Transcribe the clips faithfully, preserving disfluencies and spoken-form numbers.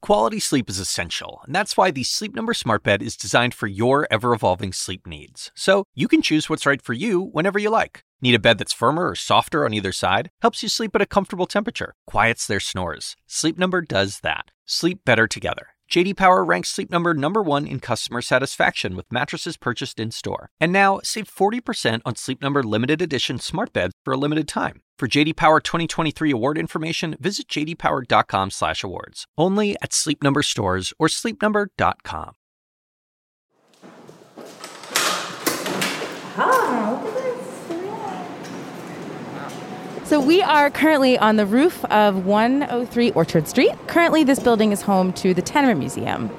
Quality sleep is essential, and that's why the Sleep Number Smart Bed is designed for your ever-evolving sleep needs. So you can choose what's right for you whenever you like. Need a bed that's firmer or softer on either side? Helps you sleep at a comfortable temperature. Quiets their snores. Sleep Number does that. Sleep better together. J D Power ranks Sleep Number number one in customer satisfaction with mattresses purchased in-store. And now, save forty percent on Sleep Number limited edition smart beds for a limited time. For J D Power twenty twenty-three award information, visit j d power dot com slash awards. Only at Sleep Number stores or sleep number dot com. Ah, look at this. So we are currently on the roof of one oh three Orchard Street. Currently, this building is home to the Tenement Museum.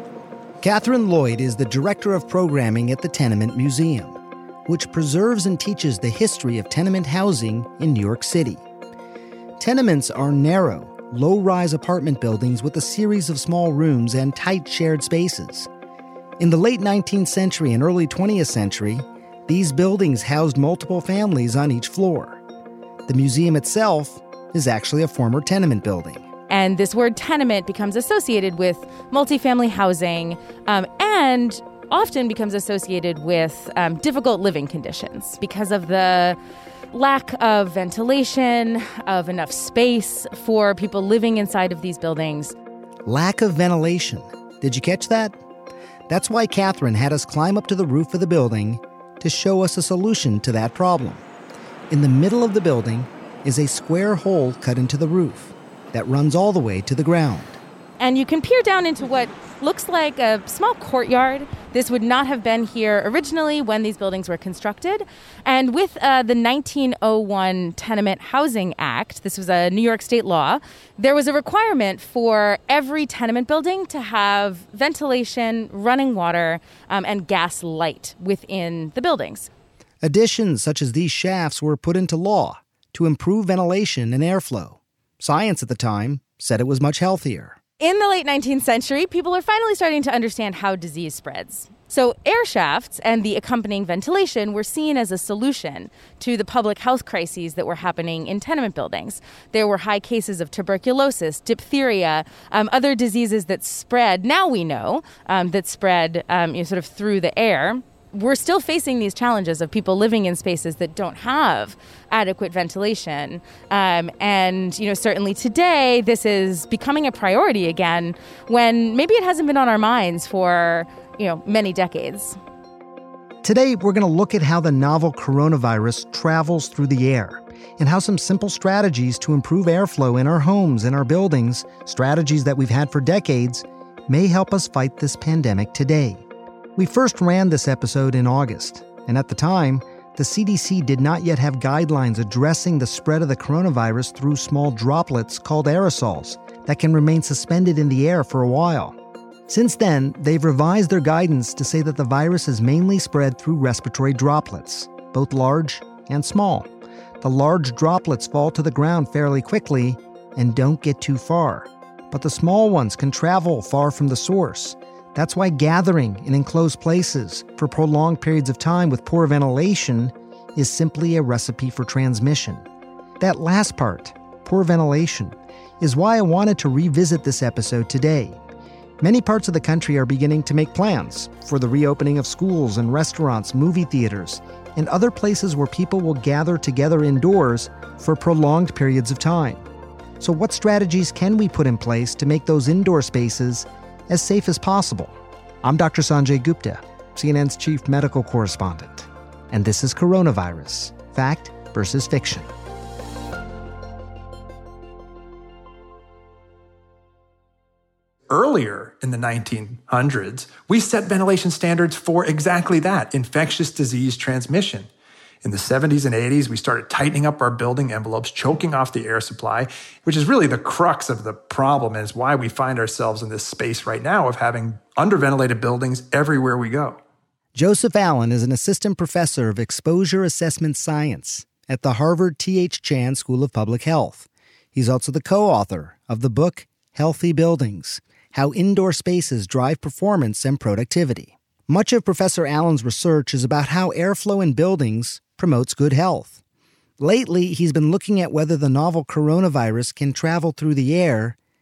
Catherine Lloyd is the director of programming at the Tenement Museum, which preserves and teaches the history of tenement housing in New York City. Tenements are narrow, low-rise apartment buildings with a series of small rooms and tight shared spaces. In the late nineteenth century and early twentieth century, these buildings housed multiple families on each floor. The museum itself is actually a former tenement building. And this word tenement becomes associated with multifamily housing um, and often becomes associated with um, difficult living conditions because of the lack of ventilation, of enough space for people living inside of these buildings. Lack of ventilation. Did you catch that? That's why Catherine had us climb up to the roof of the building to show us a solution to that problem. In the middle of the building is a square hole cut into the roof that runs all the way to the ground. And you can peer down into what looks like a small courtyard. This would not have been here originally when these buildings were constructed. And with uh, the nineteen oh one Tenement Housing Act, this was a New York state law, there was a requirement for every tenement building to have ventilation, running water, um, and gas light within the buildings. Additions such as these shafts were put into law to improve ventilation and airflow. Science at the time said it was much healthier. In the late nineteenth century, people are finally starting to understand how disease spreads. So air shafts and the accompanying ventilation were seen as a solution to the public health crises that were happening in tenement buildings. There were high cases of tuberculosis, diphtheria, um, other diseases that spread, now we know, um, that spread um, you know, sort of through the air. We're still facing these challenges of people living in spaces that don't have adequate ventilation. Um, and, you know, certainly today, this is becoming a priority again when maybe it hasn't been on our minds for, you know, many decades. Today, we're going to look at how the novel coronavirus travels through the air and how some simple strategies to improve airflow in our homes and our buildings, strategies that we've had for decades, may help us fight this pandemic today. We first ran this episode in August, and at the time, the C D C did not yet have guidelines addressing the spread of the coronavirus through small droplets called aerosols that can remain suspended in the air for a while. Since then, they've revised their guidance to say that the virus is mainly spread through respiratory droplets, both large and small. The large droplets fall to the ground fairly quickly and don't get too far, but the small ones can travel far from the source. That's why gathering in enclosed places for prolonged periods of time with poor ventilation is simply a recipe for transmission. That last part, poor ventilation, is why I wanted to revisit this episode today. Many parts of the country are beginning to make plans for the reopening of schools and restaurants, movie theaters, and other places where people will gather together indoors for prolonged periods of time. So what strategies can we put in place to make those indoor spaces as safe as possible? I'm Doctor Sanjay Gupta, C N N's chief medical correspondent, and this is Coronavirus, Fact versus Fiction. Earlier in the nineteen hundreds, we set ventilation standards for exactly that, infectious disease transmission. In the seventies and eighties, we started tightening up our building envelopes, choking off the air supply, which is really the crux of the problem and is why we find ourselves in this space right now of having underventilated buildings everywhere we go. Joseph Allen is an assistant professor of exposure assessment science at the Harvard T H Chan School of Public Health. He's also the co-author of the book Healthy Buildings: How Indoor Spaces Drive Performance and Productivity. Much of Professor Allen's research is about how airflow in buildings promotes good health. Lately, he's been looking at whether the novel coronavirus can travel through the air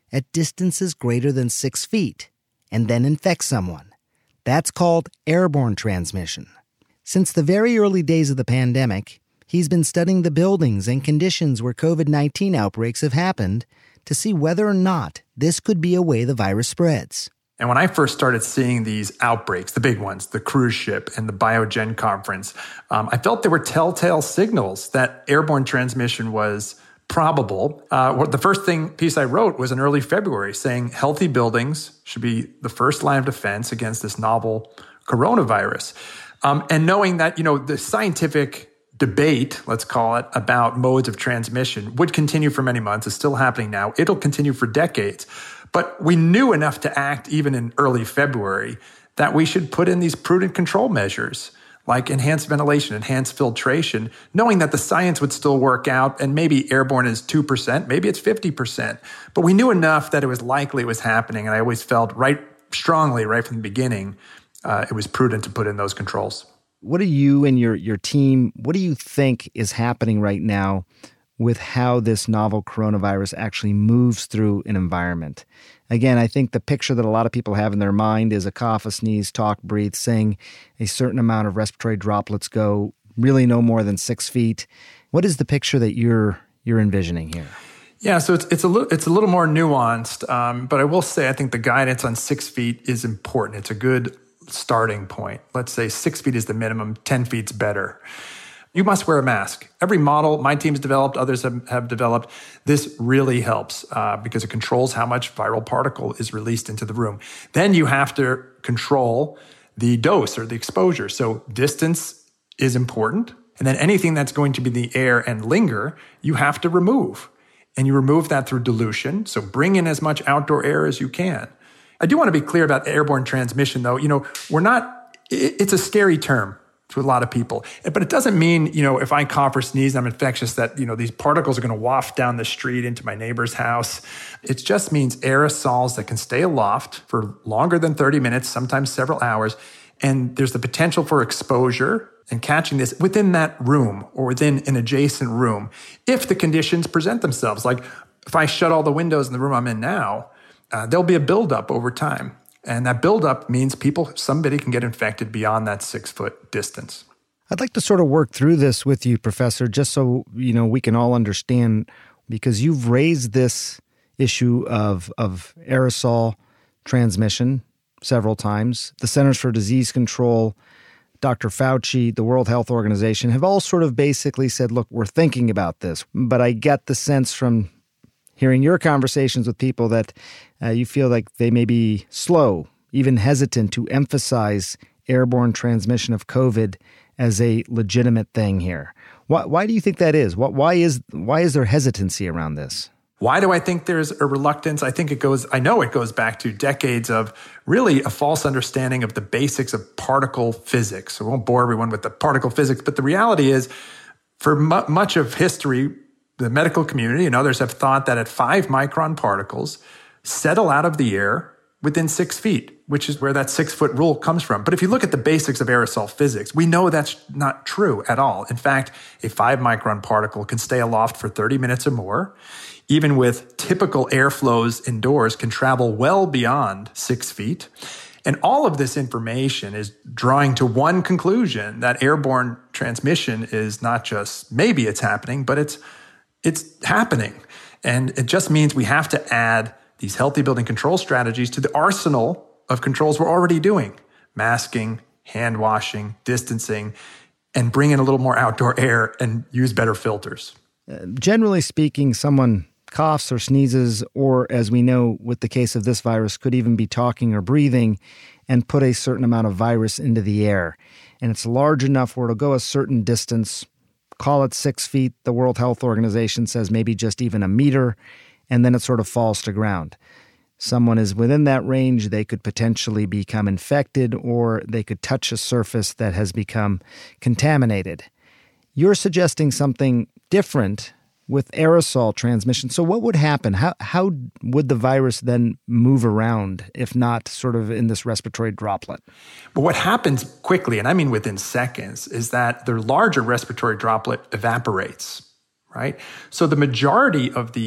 at distances greater than six feet and then infect someone. That's called airborne transmission. Since the very early days of the pandemic, he's been studying the buildings and conditions where covid nineteen outbreaks have happened to see whether or not this could be a way the virus spreads. And when I first started seeing these outbreaks, the big ones, the cruise ship and the Biogen conference, um, I felt there were telltale signals that airborne transmission was probable. Uh, the first thing piece I wrote was in early February saying healthy buildings should be the first line of defense against this novel coronavirus. Um, and knowing that, you know, the scientific debate, let's call it, about modes of transmission would continue for many months. It's still happening now. It'll continue for decades. But we knew enough to act even in early February that we should put in these prudent control measures like enhanced ventilation, enhanced filtration, knowing that the science would still work out and maybe airborne is two percent, maybe it's fifty percent. But we knew enough that it was likely it was happening. And I always felt right strongly right from the beginning, uh, it was prudent to put in those controls. What do you and your, your team, what do you think is happening right now with how this novel coronavirus actually moves through an environment? Again, I think the picture that a lot of people have in their mind is a cough, a sneeze, talk, breathe, sing, a certain amount of respiratory droplets go really no more than six feet. What is the picture that you're you're envisioning here? Yeah, so it's it's a little it's a little more nuanced, um, but I will say I think the guidance on six feet is important. It's a good starting point. Let's say six feet is the minimum, ten feet's better. You must wear a mask. Every model my team's developed, others have, have developed, this really helps uh, because it controls how much viral particle is released into the room. Then you have to control the dose or the exposure. So distance is important. And then anything that's going to be in the air and linger, you have to remove. And you remove that through dilution. So bring in as much outdoor air as you can. I do want to be clear about airborne transmission, though. You know, we're not, it's a scary term to a lot of people. But it doesn't mean, you know, if I cough or sneeze, I'm infectious, that, you know, these particles are going to waft down the street into my neighbor's house. It just means aerosols that can stay aloft for longer than thirty minutes, sometimes several hours. And there's the potential for exposure and catching this within that room or within an adjacent room if the conditions present themselves. Like if I shut all the windows in the room I'm in now, uh, there'll be a buildup over time. And that buildup means people, somebody can get infected beyond that six-foot distance. I'd like to sort of work through this with you, Professor, just so, you know, we can all understand, because you've raised this issue of, of aerosol transmission several times. The Centers for Disease Control, Doctor Fauci, the World Health Organization have all sort of basically said, look, we're thinking about this. But I get the sense from hearing your conversations with people that uh, you feel like they may be slow, even hesitant to emphasize airborne transmission of COVID as a legitimate thing here. Why, why do you think that is? What, why is why is there hesitancy around this? Why do I think there's a reluctance? I think it goes, I know it goes back to decades of really a false understanding of the basics of particle physics. I won't bore everyone with the particle physics, but the reality is for mu- much of history, the medical community and others have thought that at five micron particles settle out of the air within six feet, which is where that six-foot rule comes from. But if you look at the basics of aerosol physics, we know that's not true at all. In fact, a five micron particle can stay aloft for thirty minutes or more. Even with typical airflows indoors, can travel well beyond six feet. And all of this information is drawing to one conclusion, that airborne transmission is not just maybe it's happening, but it's It's happening. And it just means we have to add these healthy building control strategies to the arsenal of controls we're already doing. Masking, hand washing, distancing, and bring in a little more outdoor air and use better filters. Uh, generally speaking, someone coughs or sneezes, or as we know with the case of this virus, could even be talking or breathing and put a certain amount of virus into the air. And it's large enough where it'll go a certain distance. Call it six feet. The World Health Organization says maybe just even a meter, and then it sort of falls to ground. Someone is within that range, they could potentially become infected, or they could touch a surface that has become contaminated. You're suggesting something different with aerosol transmission. So what would happen? How how would the virus then move around, if not sort of in this respiratory droplet? But what happens quickly, and I mean within seconds, is that the larger respiratory droplet evaporates, right? So the majority of the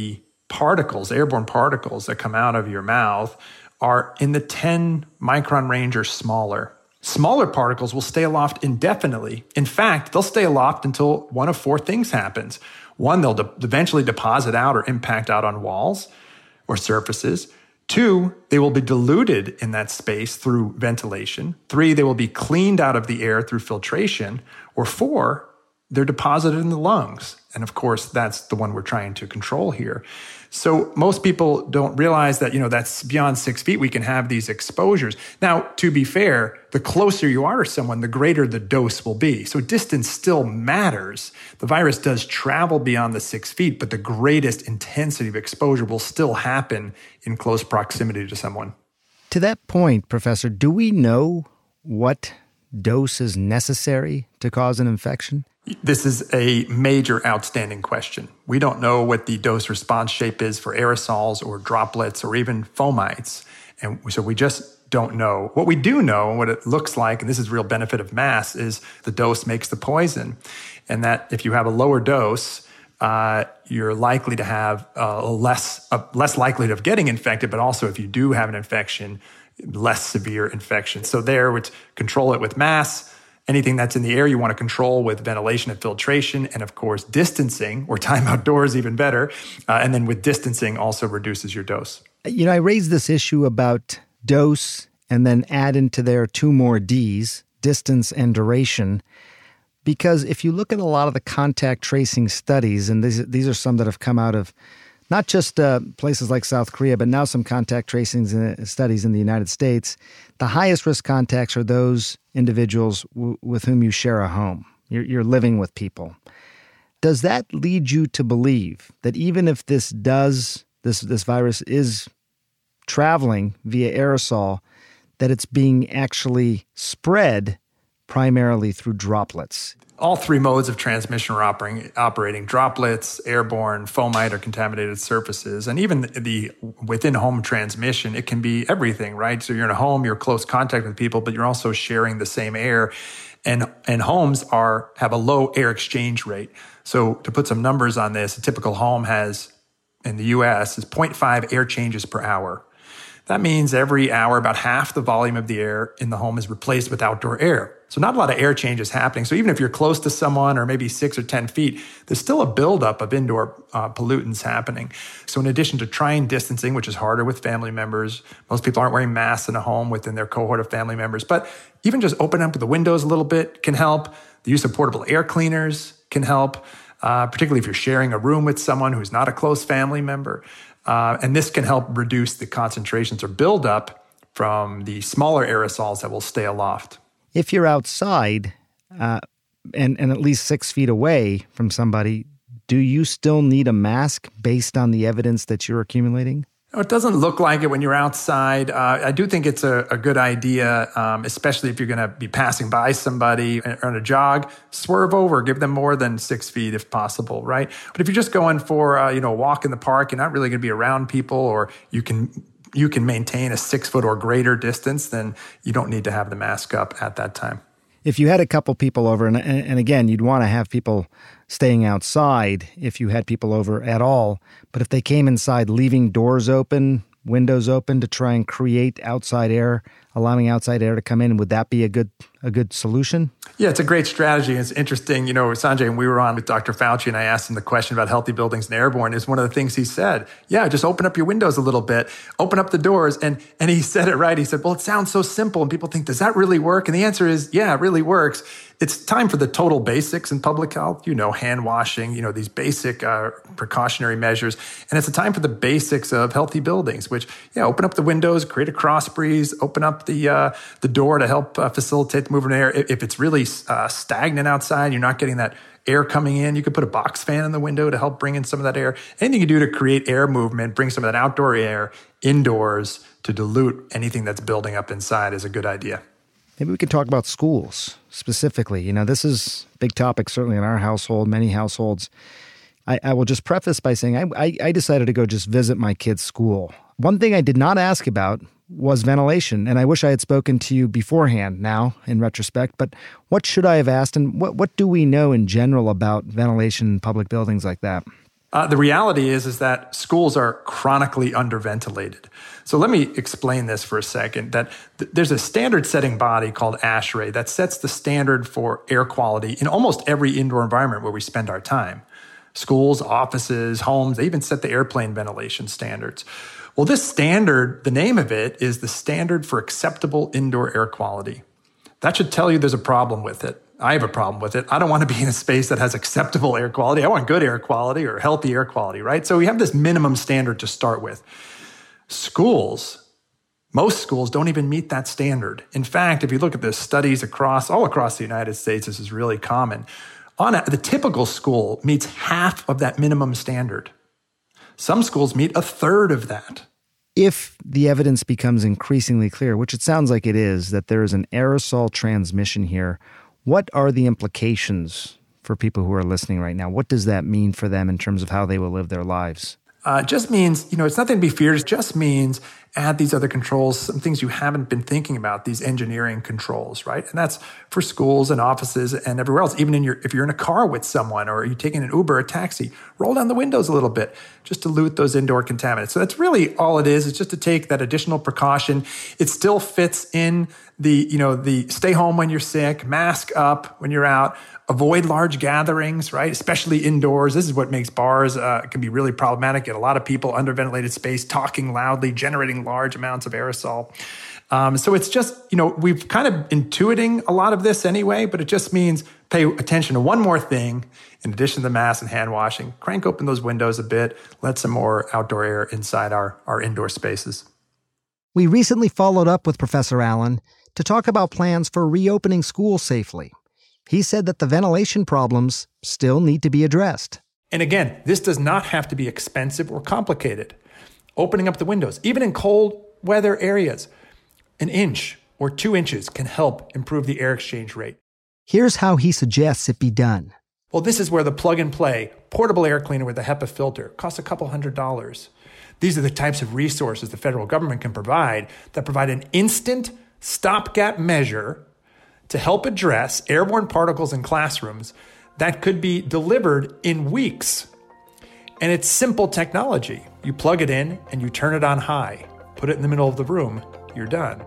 particles, airborne particles that come out of your mouth are in the ten micron range or smaller. Smaller particles will stay aloft indefinitely. In fact, they'll stay aloft until one of four things happens. One, they'll de- eventually deposit out or impact out on walls or surfaces. Two, they will be diluted in that space through ventilation. Three, they will be cleaned out of the air through filtration. Or four, they're deposited in the lungs. And of course, that's the one we're trying to control here. So most people don't realize that, you know, that's beyond six feet, we can have these exposures. Now, to be fair, the closer you are to someone, the greater the dose will be. So distance still matters. The virus does travel beyond the six feet, but the greatest intensity of exposure will still happen in close proximity to someone. To that point, Professor, do we know what dose is necessary to cause an infection? This is a major outstanding question. We don't know what the dose response shape is for aerosols or droplets or even fomites. And so we just don't know. What we do know and what it looks like, and this is the real benefit of mass, is the dose makes the poison. And that if you have a lower dose, uh, you're likely to have uh, less, uh, less likelihood of getting infected, but also if you do have an infection, less severe infection. So there, we control it with mass. Anything that's in the air, you want to control with ventilation and filtration, and of course, distancing, or time outdoors even better. Uh, and then with distancing also reduces your dose. You know, I raised this issue about dose and then add into there two more Ds, distance and duration, because if you look at a lot of the contact tracing studies, and these, these are some that have come out of not just uh, places like South Korea, but now some contact tracing studies in the United States, the highest risk contacts are those individuals w- with whom you share a home. You're, you're living with people. Does that lead you to believe that even if this does, this, this virus is traveling via aerosol, that it's being actually spread primarily through droplets? All three modes of transmission are operating, operating droplets, airborne, fomite, or contaminated surfaces. And even the within-home transmission, it can be everything, right? So you're in a home, you're in close contact with people, but you're also sharing the same air. And, and homes are have a low air exchange rate. So to put some numbers on this, a typical home has, in the U S, is zero point five air changes per hour. That means every hour, about half the volume of the air in the home is replaced with outdoor air. So not a lot of air changes happening. So even if you're close to someone or maybe six or ten feet, there's still a buildup of indoor uh, pollutants happening. So in addition to trying distancing, which is harder with family members, most people aren't wearing masks in a home within their cohort of family members, but even just opening up the windows a little bit can help. The use of portable air cleaners can help, uh, particularly if you're sharing a room with someone who's not a close family member. Uh, and this can help reduce the concentrations or buildup from the smaller aerosols that will stay aloft. If you're outside uh, and, and at least six feet away from somebody, do you still need a mask based on the evidence that you're accumulating? It doesn't look like it when you're outside. Uh, I do think it's a, a good idea, um, especially if you're going to be passing by somebody on a jog. Swerve over, give them more than six feet if possible, right? But if you're just going for uh, you know a walk in the park, you're not really going to be around people, or you can you can maintain a six foot or greater distance, then you don't need to have the mask up at that time. If you had a couple people over, and, and again, you'd want to have people staying outside if you had people over at all, but if they came inside, leaving doors open, windows open to try and create outside air, allowing outside air to come in, would that be a good a good solution? Yeah, it's a great strategy. It's interesting. You know, Sanjay, when we were on with Doctor Fauci and I asked him the question about healthy buildings and airborne, is one of the things he said, yeah, just open up your windows a little bit, open up the doors. And, and he said it right. He said, well, it sounds so simple. And people think, does that really work? And the answer is, yeah, it really works. It's time for the total basics in public health, you know, hand washing, you know, these basic uh, precautionary measures. And it's a time for the basics of healthy buildings, which, yeah, open up the windows, create a cross breeze, open up the uh, the door to help uh, facilitate the movement of air. If it's really uh, stagnant outside, you're not getting that air coming in, you could put a box fan in the window to help bring in some of that air. Anything you do to create air movement, bring some of that outdoor air indoors to dilute anything that's building up inside is a good idea. Maybe we could talk about schools specifically. You know, this is a big topic, certainly in our household, many households. I, I will just preface by saying I, I, I decided to go just visit my kid's school. One thing I did not ask about was ventilation, and I wish I had spoken to you beforehand now, in retrospect, but what should I have asked, and what, what do we know in general about ventilation in public buildings like that? Uh, the reality is, is that schools are chronically underventilated. So let me explain this for a second, that th- there's a standard setting body called ASHRAE that sets the standard for air quality in almost every indoor environment where we spend our time. Schools, offices, homes, they even set the airplane ventilation standards. Well, this standard, the name of it is the Standard for Acceptable Indoor Air Quality. That should tell you there's a problem with it. I have a problem with it. I don't want to be in a space that has acceptable air quality. I want good air quality or healthy air quality, right? So we have this minimum standard to start with. Schools, most schools don't even meet that standard. In fact, if you look at the studies across, all across the United States, this is really common. On a, the typical school meets half of that minimum standard. Some schools meet a third of that. If the evidence becomes increasingly clear, which it sounds like it is, that there is an aerosol transmission here, what are the implications for people who are listening right now? What does that mean for them in terms of how they will live their lives? Uh, it just means, you know, it's nothing to be feared. It just means add these other controls, some things you haven't been thinking about, these engineering controls, right? And that's for schools and offices and everywhere else. Even in your, if you're in a car with someone or you're taking an Uber or a taxi, roll down the windows a little bit just to dilute those indoor contaminants. So that's really all it is. It's just to take that additional precaution. It still fits in the, you know, the stay home when you're sick, mask up when you're out, avoid large gatherings, right? Especially indoors. This is what makes bars uh, can be really problematic. Get a lot of people under ventilated space, talking loudly, generating large amounts of aerosol. Um, so it's just, you know, we've kind of intuiting a lot of this anyway, but it just means pay attention to one more thing. In addition to the mask and hand washing, crank open those windows a bit, let some more outdoor air inside our, our indoor spaces. We recently followed up with Professor Allen to talk about plans for reopening schools safely. He said that the ventilation problems still need to be addressed. And again, this does not have to be expensive or complicated. Opening up the windows, even in cold weather areas, an inch or two inches can help improve the air exchange rate. Here's how he suggests it be done. Well, this is where the plug-and-play portable air cleaner with a HEPA filter costs a couple hundred dollars. These are the types of resources the federal government can provide that provide an instant stopgap measure to help address airborne particles in classrooms that could be delivered in weeks. And it's simple technology. You plug it in and you turn it on high. Put it in the middle of the room, you're done.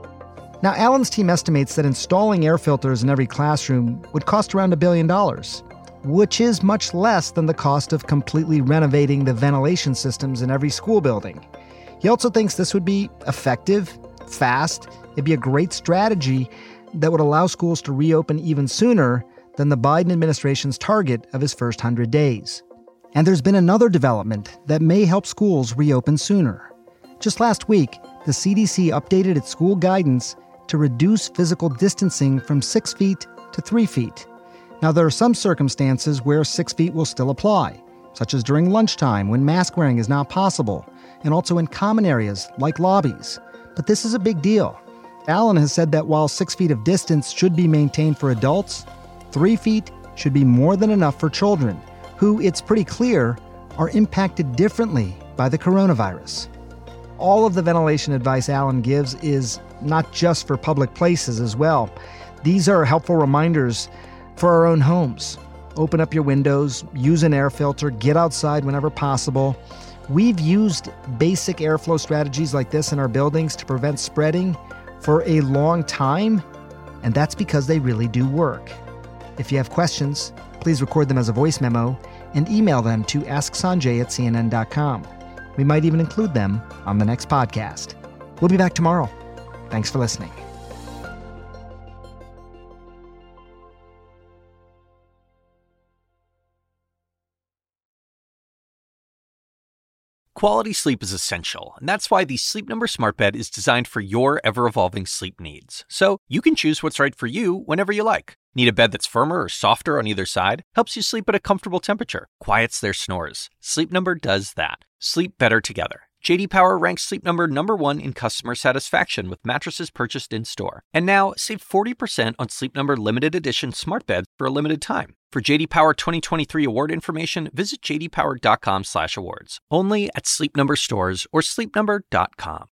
Now, Allen's team estimates that installing air filters in every classroom would cost around a billion dollars, which is much less than the cost of completely renovating the ventilation systems in every school building. He also thinks this would be effective, fast, it'd be a great strategy that would allow schools to reopen even sooner than the Biden administration's target of his first one hundred days. And there's been another development that may help schools reopen sooner. Just last week, the C D C updated its school guidance to reduce physical distancing from six feet to three feet. Now, there are some circumstances where six feet will still apply, such as during lunchtime when mask wearing is not possible, and also in common areas like lobbies. But this is a big deal. Allen has said that while six feet of distance should be maintained for adults, three feet should be more than enough for children, who, it's pretty clear, are impacted differently by the coronavirus. All of the ventilation advice Allen gives is not just for public places as well. These are helpful reminders for our own homes. Open up your windows, use an air filter, get outside whenever possible. We've used basic airflow strategies like this in our buildings to prevent spreading for a long time, and that's because they really do work. If you have questions, please record them as a voice memo and email them to ask sanjay at c n n dot com. We might even include them on the next podcast. We'll be back tomorrow. Thanks for listening. Quality sleep is essential, and that's why the Sleep Number Smart Bed is designed for your ever-evolving sleep needs. So you can choose what's right for you whenever you like. Need a bed that's firmer or softer on either side? Helps you sleep at a comfortable temperature. Quiets their snores. Sleep Number does that. Sleep better together. J D Power ranks Sleep Number number one in customer satisfaction with mattresses purchased in-store. And now, save forty percent on Sleep Number limited edition smart beds for a limited time. For J D Power twenty twenty-three award information, visit j d power dot com slash awards. Only at Sleep Number stores or sleep number dot com.